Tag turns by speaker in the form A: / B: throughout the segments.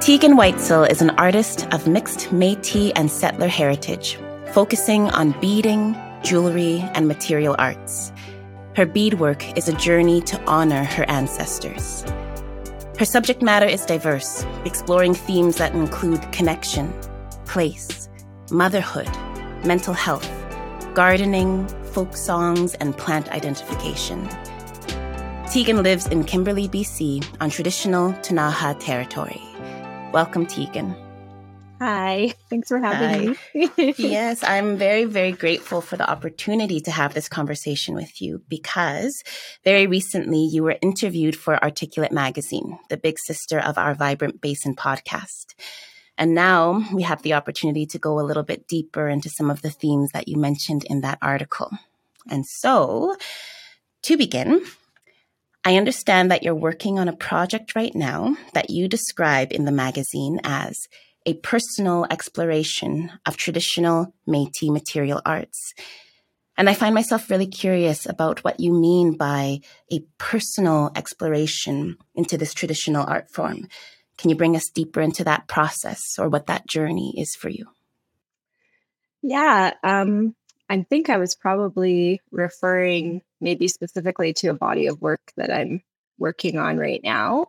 A: Tegan Weitzel is an artist of mixed Métis and settler heritage, focusing on beading, jewelry, and material arts. Her beadwork is a journey to honor her ancestors. Her subject matter is diverse, exploring themes that include connection, place, motherhood, mental health, gardening, folk songs, and plant identification. Tegan lives in Kimberley, BC, on traditional Ktunaxa territory. Welcome, Tegan.
B: Hi, thanks for having me.
A: Yes, I'm very, very grateful for the opportunity to have this conversation with you because very recently you were interviewed for Articulate Magazine, the big sister of our Vibrant Basin podcast. And now we have the opportunity to go a little bit deeper into some of the themes that you mentioned in that article. And so, to begin, I understand that you're working on a project right now that you describe in the magazine as a personal exploration of traditional Métis material arts. And I find myself really curious about what you mean by a personal exploration into this traditional art form. Can you bring us deeper into that process or what that journey is for you?
B: Yeah, I think I was probably referring maybe specifically to a body of work that I'm working on right now.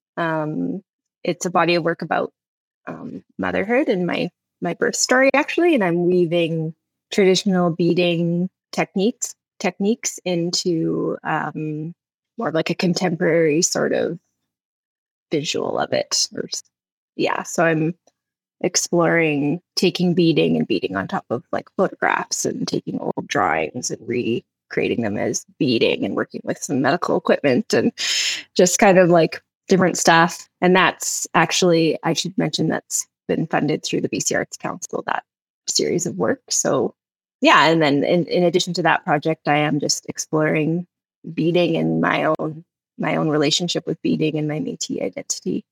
B: It's a body of work about motherhood and my birth story, actually, and I'm weaving traditional beading techniques into more of like a contemporary sort of visual of it. So I'm exploring taking beading and beading on top of like photographs and taking old drawings and recreating them as beading and working with some medical equipment and just kind of like different stuff. And that's actually, I should mention, that's been funded through the BC Arts Council, that series of work. So yeah, and then in addition to that project, I am just exploring beading and my own relationship with beading and my Métis identity.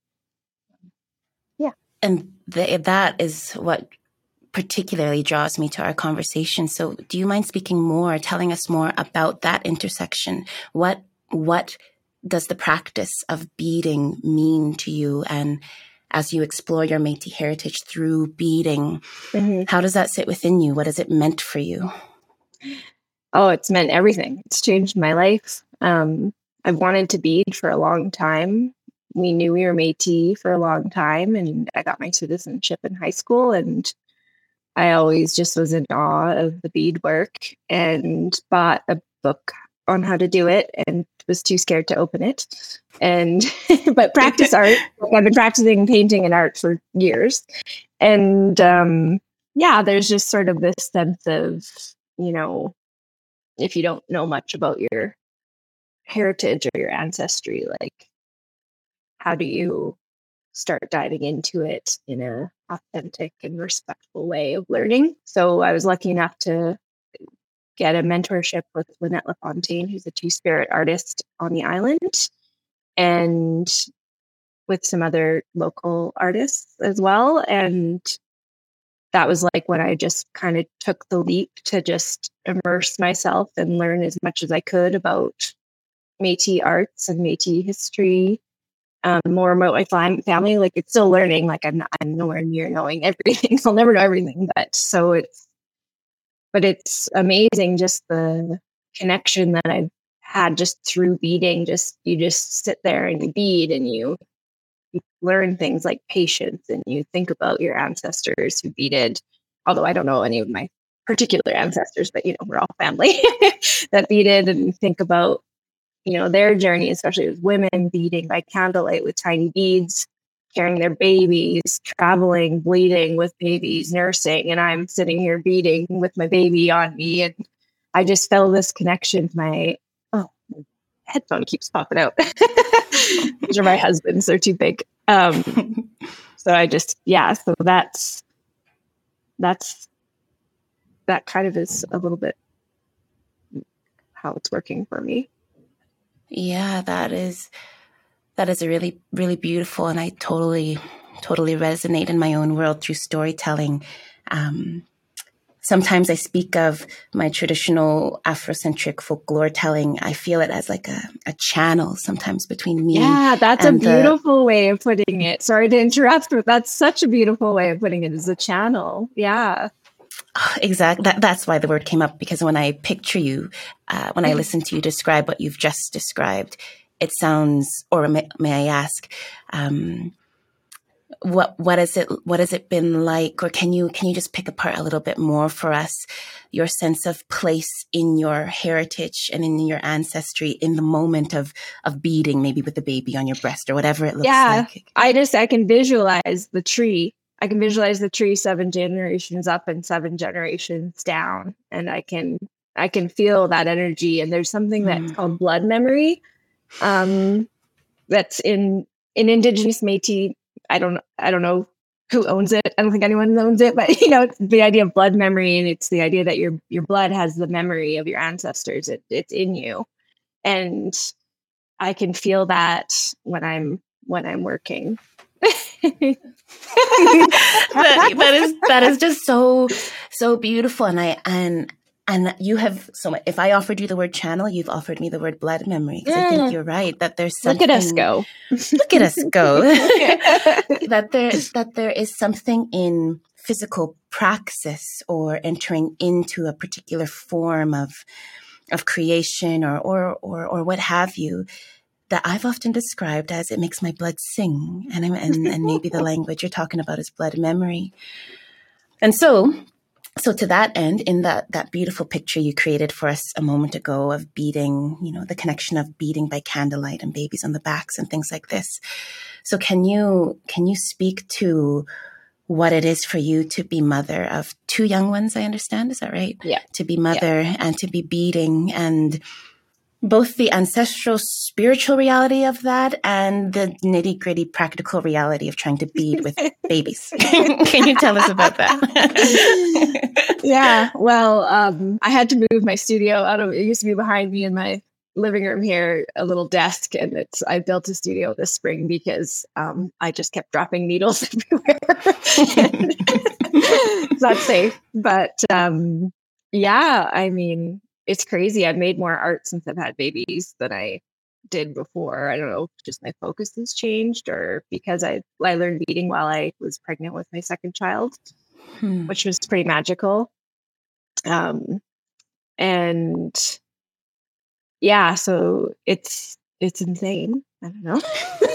A: And that is what particularly draws me to our conversation. So do you mind speaking more, telling us more about that intersection? What does the practice of beading mean to you? And as you explore your Métis heritage through beading, how does that sit within you? What has it meant for you?
B: Oh, it's meant everything. It's changed my life. I've wanted to bead for a long time. We knew we were Métis for a long time, and I got my citizenship in high school, and I always just was in awe of the beadwork and bought a book on how to do it and was too scared to open it. And but practice art. I've been practicing painting and art for years. And there's just sort of this sense of, if you don't know much about your heritage or your ancestry, like how do you start diving into it in a authentic and respectful way of learning? So I was lucky enough to get a mentorship with Lynette LaFontaine, who's a two-spirit artist on the island, and with some other local artists as well. And that was like when I just kind of took the leap to just immerse myself and learn as much as I could about Métis arts and Métis history, more about my family. Like, it's still learning. Like, I'm nowhere near knowing everything. I'll never know everything, but it's amazing just the connection that I've had just through beading. You just sit there and you bead and you learn things like patience, and you think about your ancestors who beaded. Although I don't know any of my particular ancestors, but we're all family that beaded, and think about their journey, especially as women beading by candlelight with tiny beads, carrying their babies, traveling, bleeding with babies, nursing, and I'm sitting here beading with my baby on me, and I just felt this connection. My headphone keeps popping out. These are my husband's; they're too big. So I just so that's that kind of is a little bit how it's working for me.
A: Yeah, that is a really, really beautiful, and I totally resonate in my own world through storytelling. sometimes I speak of my traditional Afrocentric folklore telling. I feel it as like a channel sometimes between me.
B: Yeah, that's a
A: and
B: beautiful way of putting it. Sorry to interrupt, but that's such a beautiful way of putting it, as a channel. Yeah.
A: Exactly. That's why the word came up, because when I picture you, when I listen to you describe what you've just described, it sounds, or may I ask, what has it been like, or can you just pick apart a little bit more for us your sense of place in your heritage and in your ancestry in the moment of beading, maybe with the baby on your breast or whatever it looks like?
B: I can visualize the tree. I can visualize the tree 7 generations up and 7 generations down, and I can feel that energy. And there's something that's called blood memory. That's in Indigenous Métis. I don't know who owns it. I don't think anyone owns it, but it's the idea of blood memory, and it's the idea that your blood has the memory of your ancestors. It's in you, and I can feel that when I'm working.
A: that is just so beautiful, and you have so much. If I offered you the word channel, you've offered me the word blood memory, because I think you're right that there's something.
B: Look at us go!
A: Look at us go! that there is something in physical praxis or entering into a particular form of creation or what have you, that I've often described as it makes my blood sing, and maybe the language you're talking about is blood memory. And so to that end, in that beautiful picture you created for us a moment ago of beading, the connection of beading by candlelight and babies on the backs and things like this. So can you speak to what it is for you to be mother of 2 young ones, I understand, is that right?
B: Yeah.
A: To be mother and to be beading, and both the ancestral spiritual reality of that and the nitty-gritty practical reality of trying to bead with babies. Can you tell us about that?
B: Yeah, well, I had to move my studio out of, it used to be behind me in my living room here, a little desk, and I built a studio this spring because I just kept dropping needles everywhere. It's not safe, but yeah, I mean, it's crazy. I've made more art since I've had babies than I did before. I don't know, just my focus has changed, or because I learned beading while I was pregnant with my second child, which was pretty magical. And yeah, so it's insane. I don't know.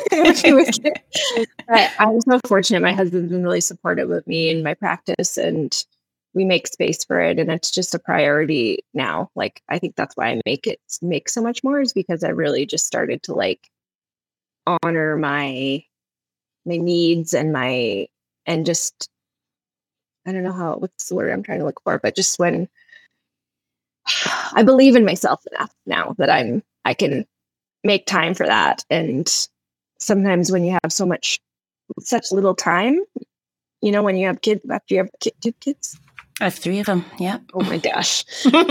B: But I'm so fortunate. My husband's been really supportive of me in my practice, and we make space for it, and it's just a priority now. Like, I think that's why I make so much more, is because I really just started to like honor my needs and just, I don't know what's the word I'm trying to look for, but just when I believe in myself enough now that I can make time for that. And sometimes when you have such little time, when you have kids, after you have 2 kids.
A: I have 3 of them. Yeah.
B: Oh my gosh.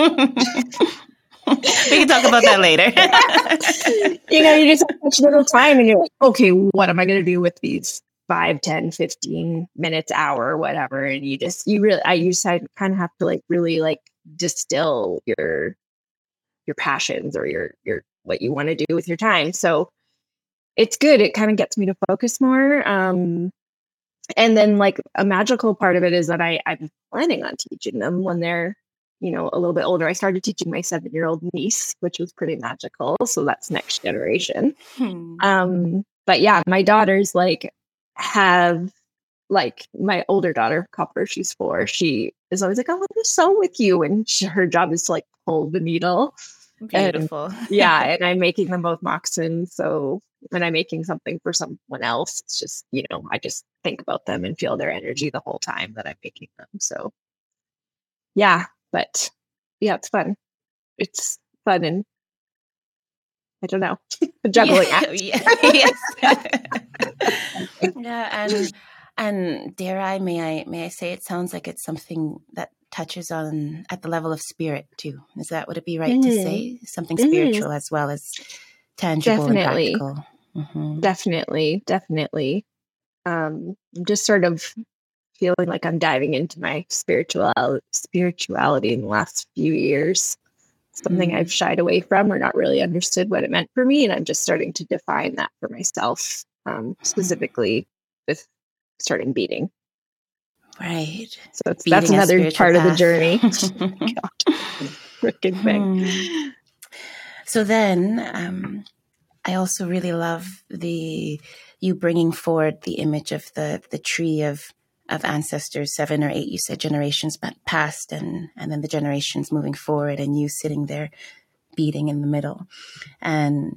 A: We can talk about that later.
B: You just have such little time, and you're like, okay, what am I going to do with these 5, 10, 15 minutes, hour, whatever? And you kind of have to like really like distill your passions or your what you want to do with your time. So it's good. It kind of gets me to focus more. And then like a magical part of it is that I'm planning on teaching them when they're, a little bit older. I started teaching my 7-year-old niece, which was pretty magical. So that's next generation. But yeah, my daughters have my older daughter, Copper, she's 4. She is always like, I want to sew with you. And her job is to like pull the needle.
A: Beautiful.
B: And, yeah. And I'm making them both moccasins. So when I'm making something for someone else, it's just, I just think about them and feel their energy the whole time that I'm making them. So yeah, but yeah, it's fun. It's fun. And I don't know, a juggling act.
A: Yes. Yeah. And dare I, may I say, it sounds like it's something that touches on at the level of spirit too. Would it be right to say something spiritual as well as tangible and practical?
B: Definitely. Just sort of feeling like I'm diving into my spirituality in the last few years. Something I've shied away from or not really understood what it meant for me. And I'm just starting to define that for myself, specifically with starting beading.
A: Right.
B: So that's another part of the journey. Freaking thing.
A: So then I also really love you bringing forward the image of the tree of ancestors, 7 or 8, you said, generations past, and then the generations moving forward, and you sitting there beading in the middle. And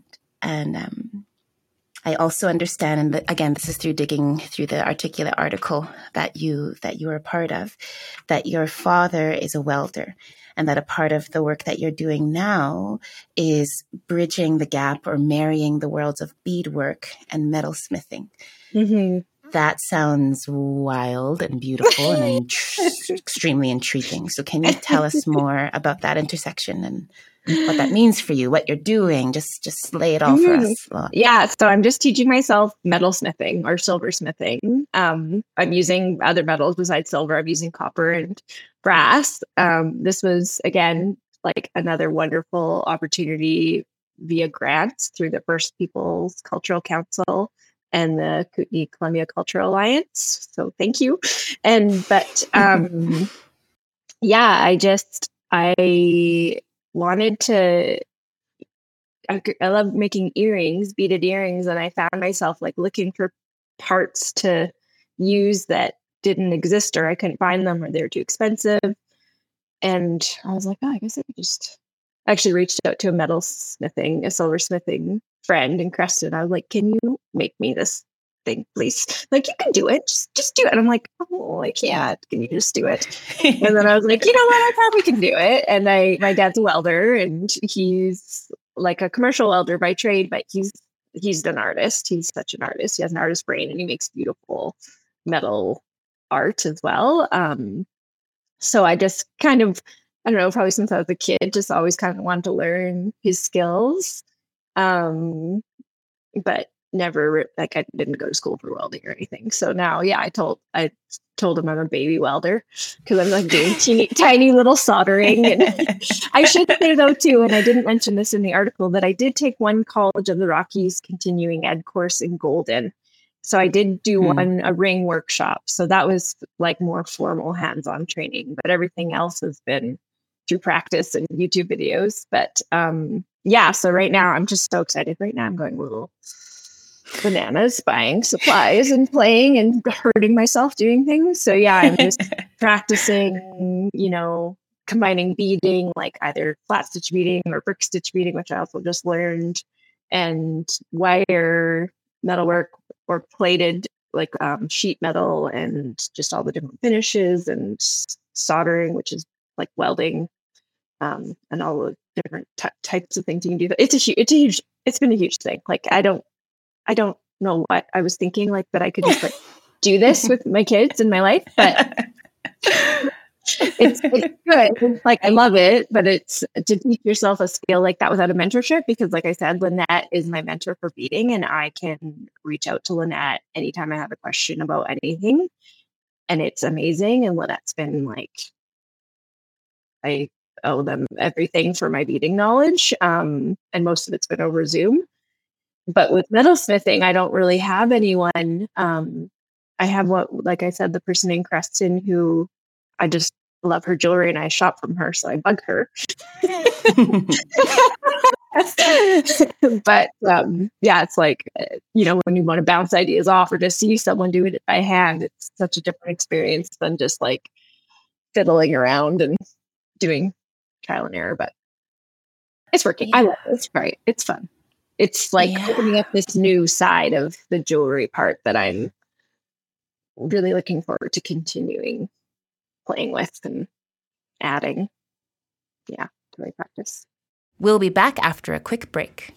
A: I also understand, and again, this is through digging through the Articulate article that you are a part of, that your father is a welder, and that a part of the work that you're doing now is bridging the gap or marrying the worlds of beadwork and metalsmithing. Mm-hmm. That sounds wild and beautiful and extremely intriguing. So can you tell us more about that intersection and what that means for you, what you're doing? Just lay it all for us.
B: Yeah. So I'm just teaching myself metalsmithing or silversmithing. I'm using other metals besides silver. I'm using copper and brass. This was, again, like another wonderful opportunity via grants through the First Peoples Cultural Council and the Kootenai Columbia Cultural Alliance. So thank you. I wanted to, I love making earrings, beaded earrings. And I found myself like looking for parts to use that didn't exist, or I couldn't find them, or they're too expensive. And I was like, I guess I could just actually reached out to a silversmithing friend in Creston. I was like, can you make me this thing, please? Like, you can do it. Just do it. And I'm like, oh, I can't. Can you just do it? And then I was like, you know what? I probably can do it. And my dad's a welder, and he's like a commercial welder by trade, but he's an artist. He's such an artist. He has an artist brain, and he makes beautiful metal art as well. So I just kind of, I don't know, probably since I was a kid, just always kind of wanted to learn his skills. But never, like, I didn't go to school for welding or anything. So now, yeah, I told him I'm a baby welder because I'm like doing tiny little soldering. And I should say though too, and I didn't mention this in the article, that I did take one College of the Rockies continuing ed course in Golden. So I did do a ring workshop. So that was like more formal hands-on training, but everything else has been through practice and YouTube videos. But so right now I'm just so excited. Right now I'm going a little bananas, buying supplies and playing and hurting myself doing things. So yeah, I'm just practicing, combining beading, like either flat stitch beading or brick stitch beading, which I also just learned, and wire metalwork or plated like sheet metal, and just all the different finishes, and soldering, which is like welding, and all the different types of things you can do. It's been a huge thing. Like I don't know what I was thinking, like that I could just like do this with my kids in my life, but it's good. Like I love it, but it's to teach yourself a skill like that without a mentorship, because like I said, Lynette is my mentor for beading, and I can reach out to Lynette anytime I have a question about anything, and it's amazing. And Lynette's been like, I owe them everything for my beading knowledge, and most of it's been over Zoom. But with metalsmithing, I don't really have anyone. I have like I said, the person in Creston who I just love her jewelry and I shop from her, so I bug her. But it's like, when you want to bounce ideas off or just see someone do it by hand, it's such a different experience than just like fiddling around and doing trial and error. But it's working. Yeah. I love it. It's great. It's fun. It's like opening up this new side of the jewelry part that I'm really looking forward to continuing playing with and adding, to my practice.
A: We'll be back after a quick break.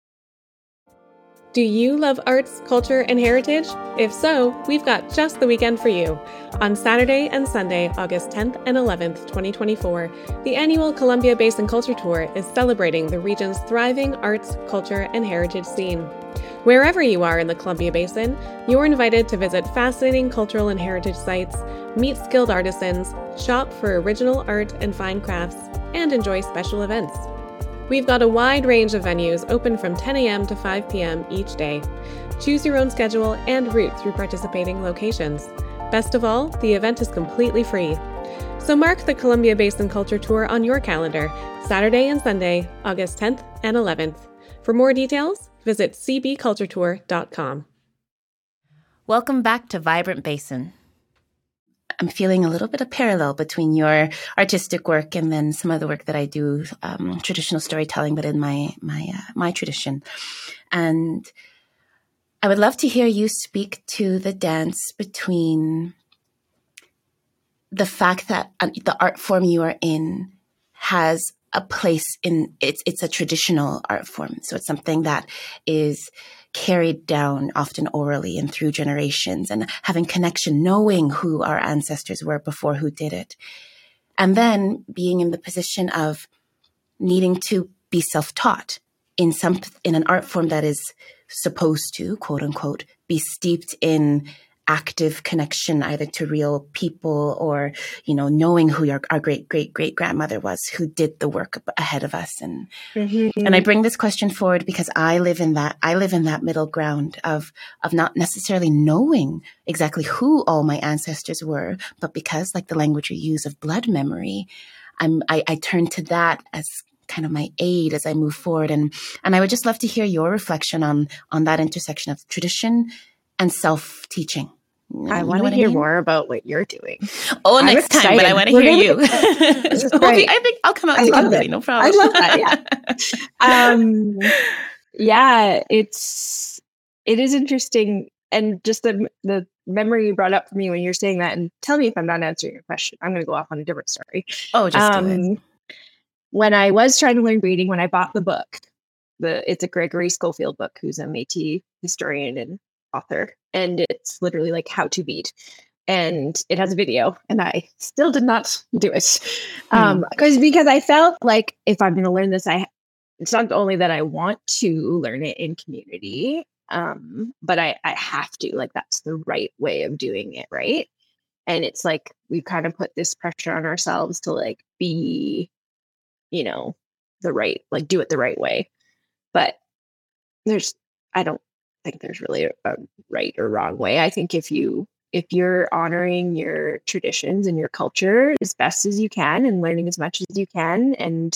C: Do you love arts, culture, and heritage? If so, we've got just the weekend for you. On Saturday and Sunday, August 10th and 11th, 2024, the annual Columbia Basin Culture Tour is celebrating the region's thriving arts, culture, and heritage scene. Wherever you are in the Columbia Basin, you're invited to visit fascinating cultural and heritage sites, meet skilled artisans, shop for original art and fine crafts, and enjoy special events. We've got a wide range of venues open from 10 a.m. to 5 p.m. each day. Choose your own schedule and route through participating locations. Best of all, the event is completely free. So mark the Columbia Basin Culture Tour on your calendar, Saturday and Sunday, August 10th and 11th. For more details, visit cbculturetour.com.
A: Welcome back to Vibrant Basin. I'm feeling a little bit of parallel between your artistic work and then some of the work that I do, traditional storytelling, but in my tradition. And I would love to hear you speak to the dance between the fact that the art form you are in has a place in it's a traditional art form. So it's something that is carried down often orally and through generations, and having connection, knowing who our ancestors were before who did it. And then being in the position of needing to be self-taught in an art form that is supposed to, quote unquote, be steeped in active connection either to real people or, knowing who our great-great-great-grandmother was who did the work ahead of us. And and I bring this question forward because I live in that middle ground of not necessarily knowing exactly who all my ancestors were, but because, like the language you use of blood memory, I turn to that as kind of my aid as I move forward. And I would just love to hear your reflection on that intersection of tradition and self-teaching.
B: I want to hear more about what you're doing.
A: Oh, next time, but I want to hear you. I think I'll come out together. No problem.
B: I love that. Yeah. It is interesting. And just the memory you brought up for me when you're saying that, and tell me if I'm not answering your question. I'm going to go off on a different story.
A: Oh, just do it.
B: When I was trying to learn reading, when I bought the book, it's a Gregory Schofield book, who's a Métis historian and author, and it's literally like how to bead, and it has a video, and I still did not do it because I felt like if I'm going to learn this, it's not only that I want to learn it in community, but I have to, like, that's the right way of doing it, right? And it's like we kind of put this pressure on ourselves to like be, the right, like do it the right way, but I don't think there's really a right or wrong way. I think if you're honoring your traditions and your culture as best as you can and learning as much as you can, and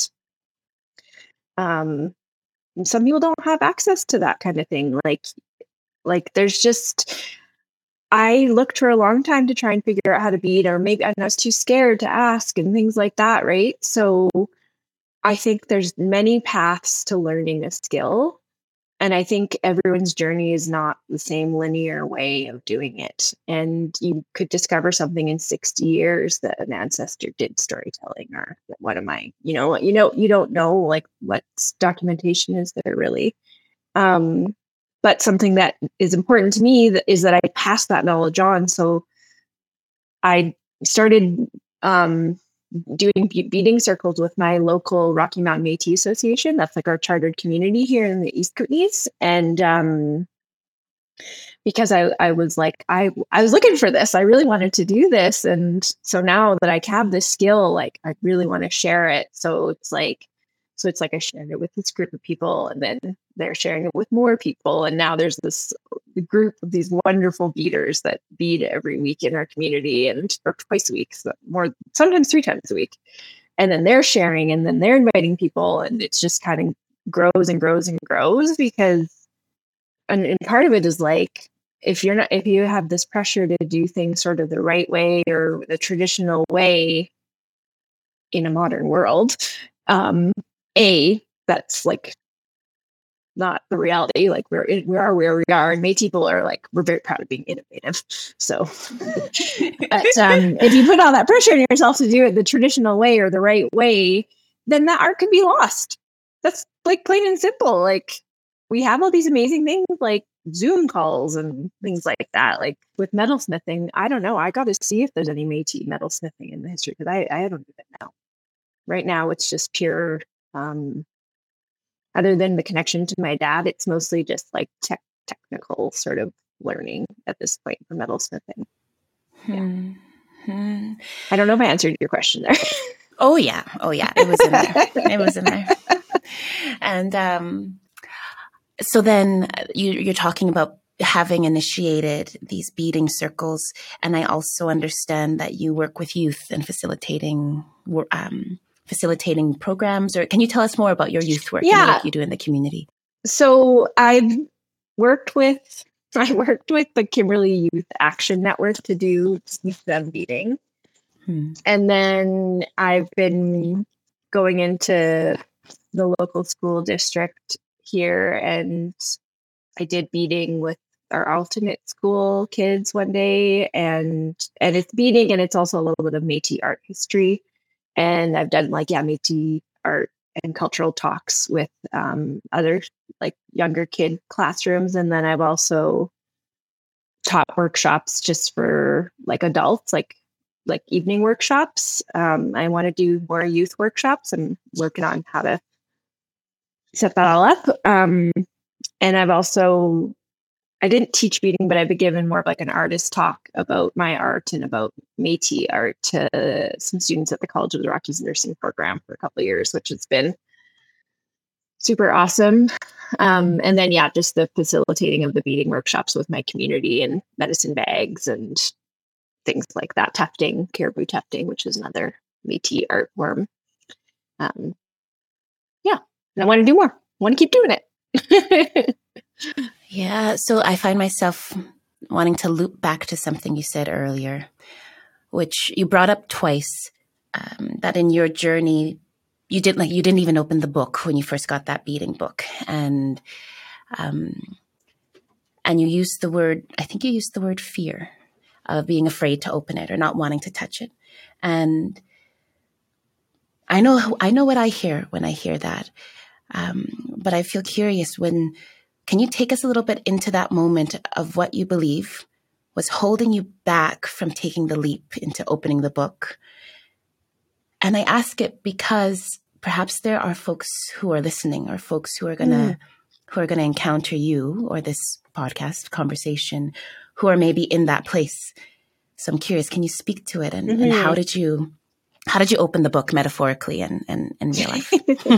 B: some people don't have access to that kind of thing. Like there's just, I looked for a long time to try and figure out how to bead, or maybe I was too scared to ask and things like that, right? So I think there's many paths to learning a skill. And I think everyone's journey is not the same linear way of doing it. And you could discover something in 60 years that an ancestor did storytelling, or what am I, you don't know like what documentation is there really. But something that is important to me is that I pass that knowledge on. So I started doing beading circles with my local Rocky Mountain Métis Association. That's like our chartered community here in the East Kootenays. And because I was like, I was looking for this. I really wanted to do this. And so now that I have this skill, like I really want to share it. So it's like I shared it with this group of people, and then they're sharing it with more people. And now there's this group of these wonderful beaders that bead every week in our community, or twice a week, so sometimes 3 times a week. And then they're sharing, and then they're inviting people, and it's just kind of grows and grows and grows because, and part of it is like, if you have this pressure to do things sort of the right way or the traditional way in a modern world, that's like not the reality. Like we are where we are, and Métis people are like, we're very proud of being innovative. So, but if you put all that pressure on yourself to do it the traditional way or the right way, then that art can be lost. That's like plain and simple. Like we have all these amazing things like Zoom calls and things like that. Like with metalsmithing, I don't know. I got to see if there's any Métis metalsmithing in the history, because I don't even know. Right now, it's just pure. Other than the connection to my dad, it's mostly just like technical sort of learning at this point for metalsmithing. Yeah. I don't know if I answered your question there.
A: Oh yeah. It was in there. And so then you're talking about having initiated these beading circles, and I also understand that you work with youth and facilitating programs. Or can you tell us more about your youth work and the work you do in the community?
B: So I worked with the Kimberley Youth Action Network to do them beading. And then I've been going into the local school district here, and I did beading with our alternate school kids one day, and it's beading, and it's also a little bit of Métis art history. And I've done Métis art and cultural talks with other younger kid classrooms. And then I've also taught workshops just for adults, like evening workshops. I want to do more youth workshops. I'm working on how to set that all up. And I didn't teach beading, but I've been given more of an artist talk about my art and about Métis art to some students at the College of the Rockies nursing program for a couple of years, which has been super awesome. And then, just the facilitating of the beading workshops with my community and medicine bags and things like that. Tufting, caribou tufting, which is another Métis art form. And I want to do more. I want to keep doing it.
A: Yeah. So I find myself wanting to loop back to something you said earlier, which you brought up twice, that in your journey, you didn't even open the book when you first got that beading book. And you used the word, I think you used the word fear of being afraid to open it or not wanting to touch it. And I know what I hear when I hear that. But I feel curious can you take us a little bit into that moment of what you believe was holding you back from taking the leap into opening the book? And I ask it because perhaps there are folks who are listening, or folks who are gonna encounter you or this podcast conversation, who are maybe in that place. So I'm curious, can you speak to it, and how did you open the book metaphorically and in real life?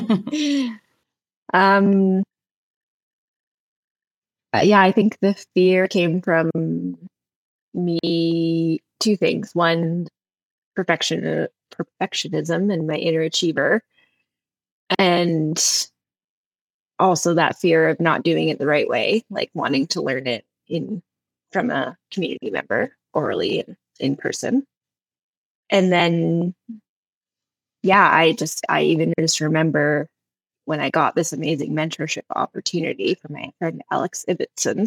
B: I think the fear came from me, two things. One, perfectionism and my inner achiever. And also that fear of not doing it the right way, wanting to learn it from a community member orally and in person. And then, I even just remember when I got this amazing mentorship opportunity from my friend Alex Ibbotson,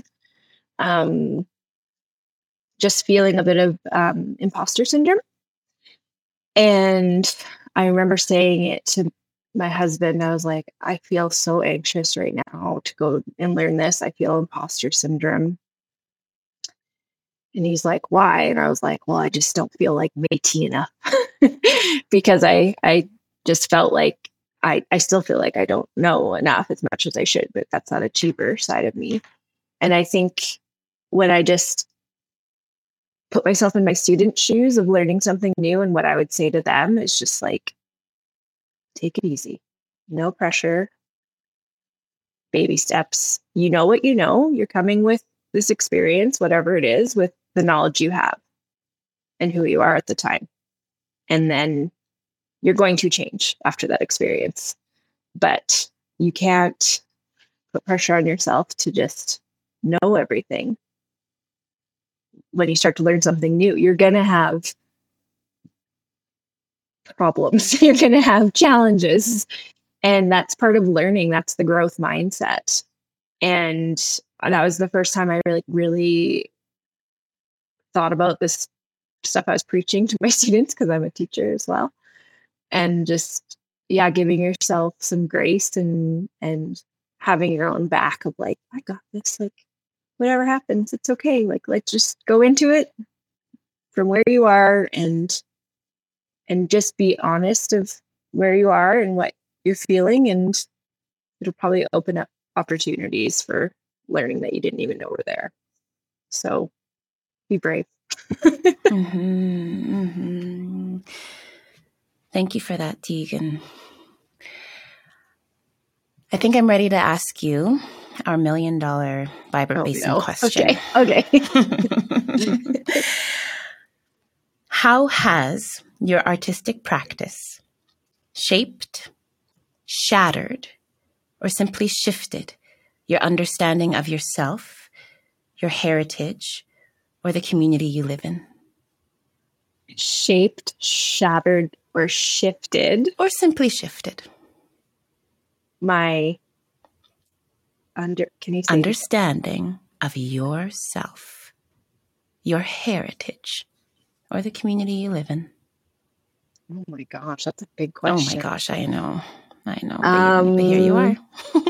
B: just feeling a bit of imposter syndrome. And I remember saying it to my husband. I was like, I feel so anxious right now to go and learn this. I feel imposter syndrome. And he's like, why? And I was like, well, I just don't feel like Métis enough. Because I just felt like I still feel like I don't know enough as much as I should, but that's that achiever side of me. And I think when I just put myself in my student shoes of learning something new, and what I would say to them is just take it easy, no pressure, baby steps. You know what you know. You're coming with this experience, whatever it is, with the knowledge you have and who you are at the time. And then you're going to change after that experience. But you can't put pressure on yourself to just know everything. When you start to learn something new, you're going to have problems. You're going to have challenges. And that's part of learning. That's the growth mindset. And that was the first time I really thought about this stuff I was preaching to my students, because I'm a teacher as well. And just, giving yourself some grace and having your own back of I got this, whatever happens, it's okay. Let's just go into it from where you are and just be honest of where you are and what you're feeling. And it'll probably open up opportunities for learning that you didn't even know were there. So be brave.
A: Thank you for that, Tegan. I think I'm ready to ask you our $1 million Vibrant Basin question.
B: Okay.
A: How has your artistic practice shaped, shattered, or simply shifted your understanding of yourself, your heritage, or the community you live in?
B: Shaped, shattered, or shifted?
A: Or simply shifted.
B: My
A: understanding of yourself, your heritage, or the community you live in.
B: Oh my gosh, that's a big question.
A: Oh my gosh, I know. But here you are.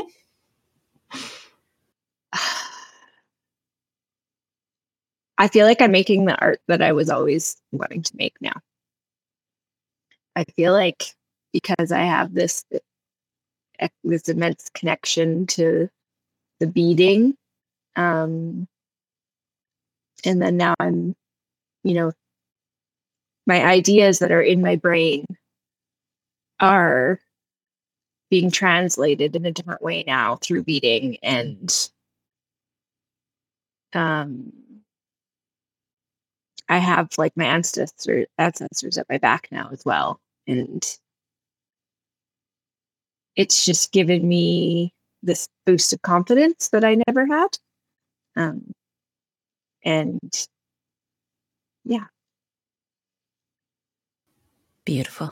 B: I feel like I'm making the art that I was always wanting to make now. I feel like because I have this immense connection to the beading, and then now I'm, my ideas that are in my brain are being translated in a different way now through beading, and I have like my ancestors at my back now as well. And it's just given me this boost of confidence that I never had. And yeah.
A: Beautiful.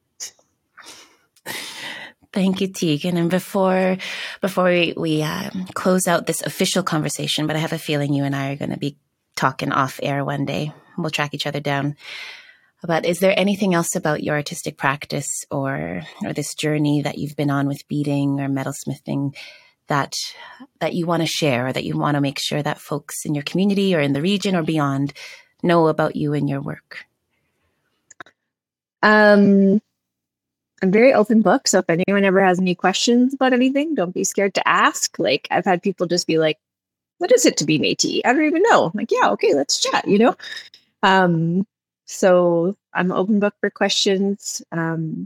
A: Thank you, Tegan. And before we close out this official conversation, but I have a feeling you and I are going to be talking off air one day. We'll track each other down. But is there anything else about your artistic practice or this journey that you've been on with beading or metalsmithing that you want to share, or that you want to make sure that folks in your community or in the region or beyond know about you and your work?
B: I'm very open book. So if anyone ever has any questions about anything, don't be scared to ask. Like, I've had people just be like, what is it to be Métis? I don't even know. I'm like, yeah, okay, let's chat, So I'm open book for questions. And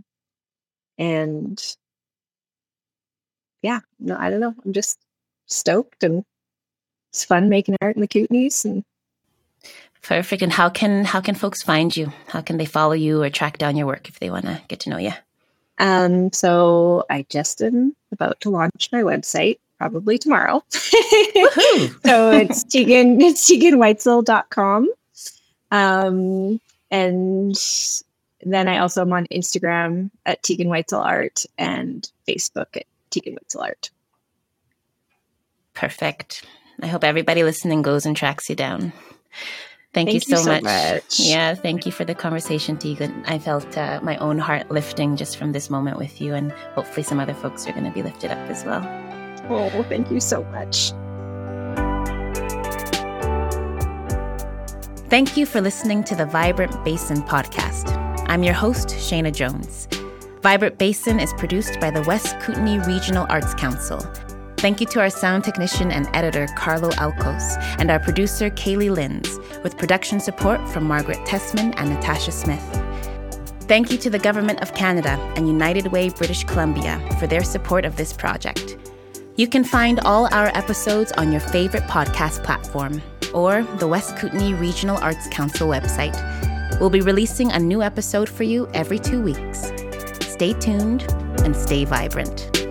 B: yeah, no, I don't know. I'm just stoked, and it's fun making art in the Kootenays. And
A: perfect. And how can folks find you? How can they follow you or track down your work if they want to get to know you?
B: So I just am about to launch my website, probably tomorrow. So it's teganweitzel.com. And then I also am on Instagram at Tegan Weitzel Art and Facebook at Tegan Weitzel Art.
A: Perfect. I hope everybody listening goes and tracks you down. Thank you so much. Yeah, thank you for the conversation, Tegan. I felt my own heart lifting just from this moment with you, and hopefully some other folks are going to be lifted up as well.
B: Oh, thank you so much.
A: Thank you for listening to the Vibrant Basin podcast. I'm your host, Shayna Jones. Vibrant Basin is produced by the West Kootenay Regional Arts Council. Thank you to our sound technician and editor, Carlo Alcos, and our producer, Kaylee Linz, with production support from Margaret Tessman and Natasha Smith. Thank you to the Government of Canada and United Way British Columbia for their support of this project. You can find all our episodes on your favorite podcast platform or the West Kootenay Regional Arts Council website. We'll be releasing a new episode for you every 2 weeks. Stay tuned and stay vibrant.